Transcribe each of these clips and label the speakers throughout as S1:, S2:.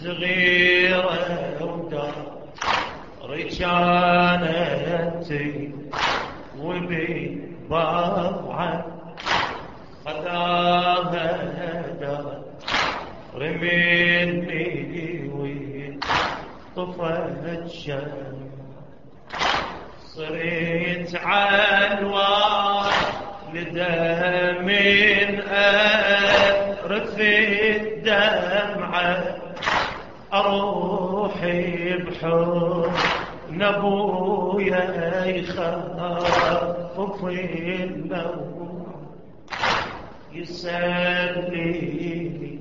S1: صغيرة ودار كانت وببضعة خذاها دار مني وطفت شمع صرت عالوالدة من أرث الدمعة أروح بحضن أبويا يخفف النوم يسليني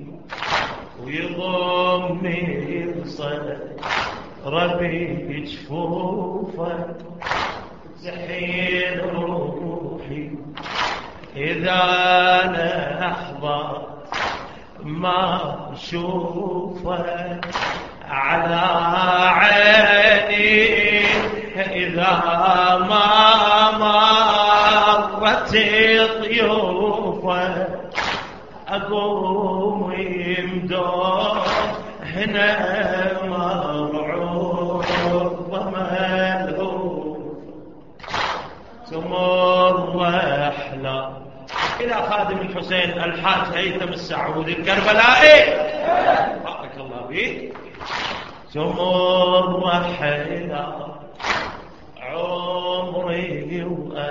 S1: ويضمني بصدره بجفوفه تحين روحي إذا أنا أحضر ما أشوفه على عيني إذا ما مرت ضيوفه أقوم يمدوح هنا مرعوب وملهوف تمر رحلة إلى خادم الحسين الحاج هيثم السعودي الكربلائي بارك الله فيك. تمر رحلة عمري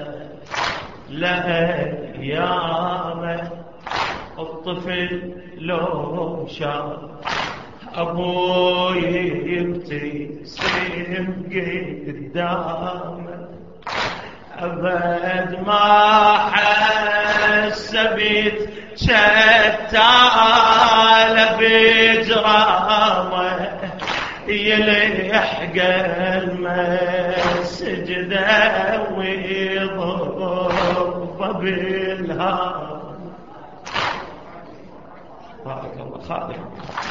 S1: لأيامه الطفل لو شاف أبوي يبتسم قدامه أبد ما حسبت شتال بجرامه يلحق المسجد ويضرب بالهام. بارك الله خادم.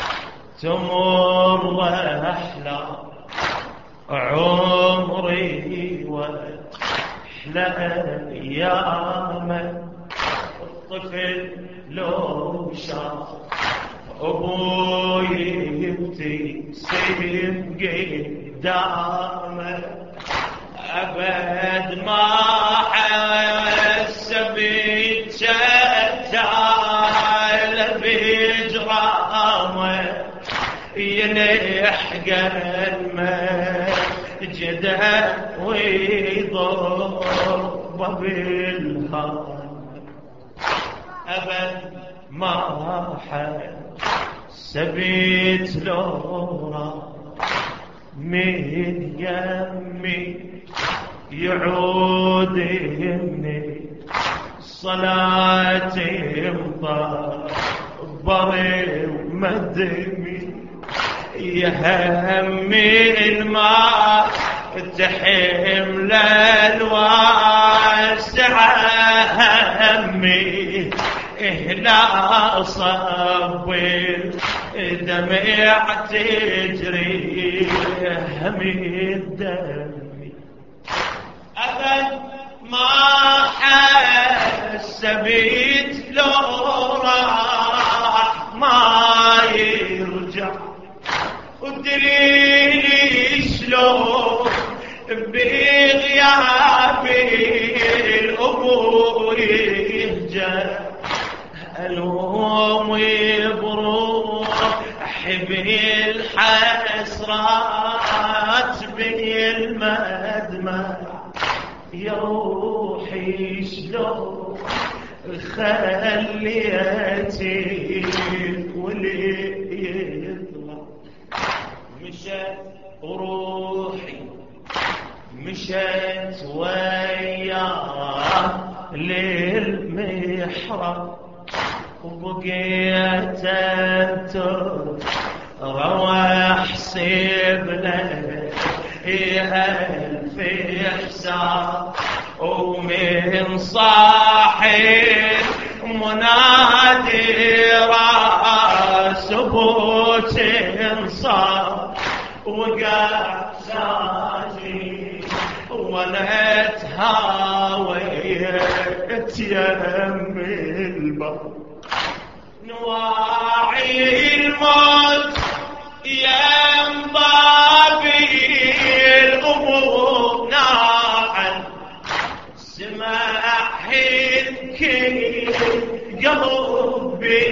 S1: تمر أحلى عمري وأحلى أيامه الطفل لو شاف أبوي يبتسم قدامه أبد ما حسبت شتال بجرامه يلحق المسجد ويضرب بالهام. أبد ما حسبت لورا من يمي يعود يمني صلاة مطبري ومدمي يهمي الماء تحمل الواسعة همي لا صب الدمع تجري همي الدمي. أبد ما حسبت لو راح ما يرجع ودريني شلون بغيابي الأمور يهجر ألوم بروح بالحسرات بالمدمع يا روحي شلون خليتي ولي يطلع مشت روحي مشت وياه للمحراب وبقيت روح حسب له ألف حساب ومن صاحي منادي راس بوت انصار وقع ساجي وانا اتهاويت يم البر نواعي الموت ينبابي الأمور ناعا سماحك قلبي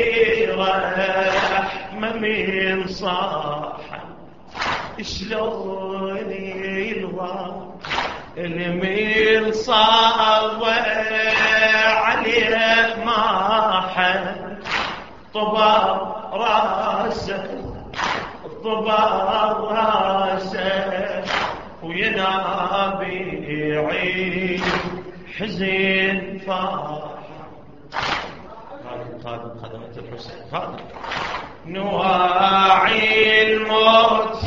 S1: رحمة من صاحا شلون الميل صاوى عليه ماحا طباب راسه وينابي عين حزين فرح. خادم خدمة الحسين خادم نواعي الموت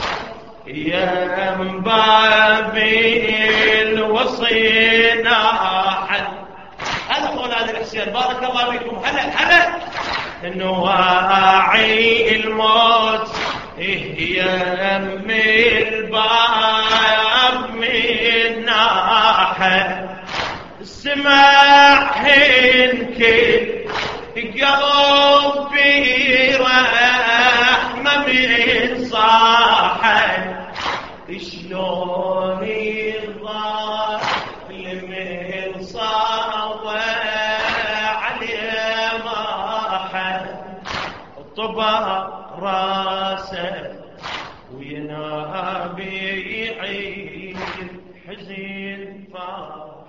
S1: ينبابي الوصي ناحا. هذا مولانا الحسين بارك الله فيكم. هلا نواعي الموت يمي الباب من ناحا سماحين كل قلبي رحمة من صاحا شلون الظالم صاوى عليه ماحا طبع راسه وينابي عين حزين فاح.